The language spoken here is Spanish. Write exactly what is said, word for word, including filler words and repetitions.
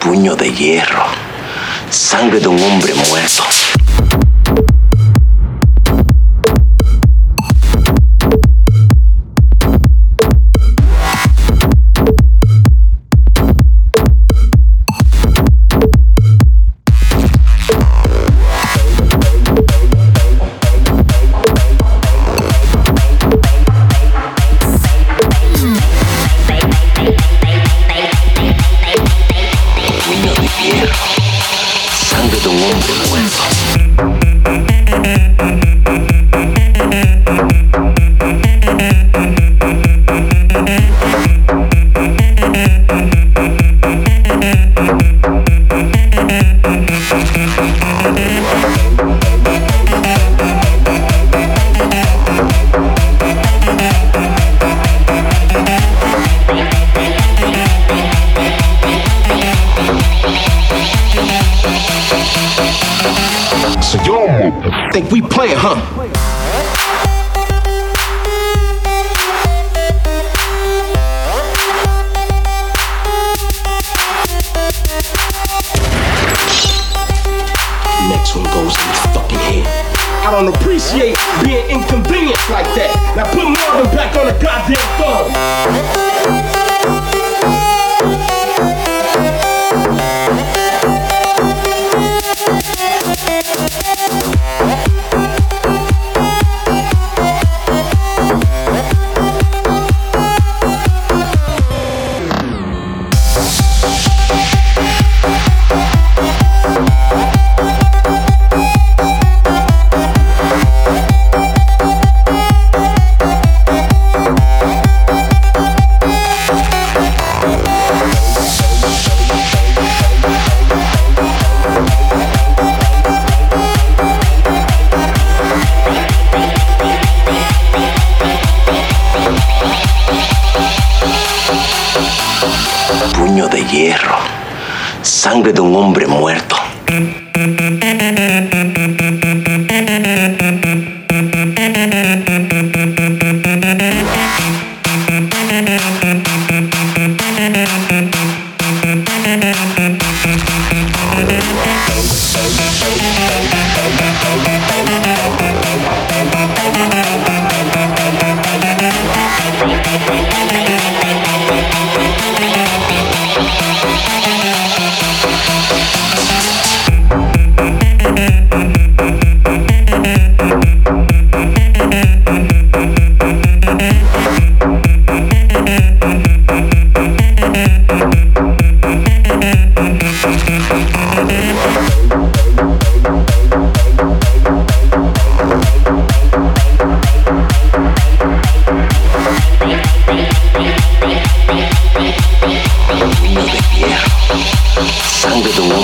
Puño de hierro, sangre de un hombre muerto. Sangre de un hombre muerto. So y'all think we playing, huh? Next one goes in his fucking head. I don't appreciate being inconvenienced like that. Now put Marvin back on the goddamn phone. Puño de hierro, sangre de un hombre muerto. Puño de hierro, sangre de un hombre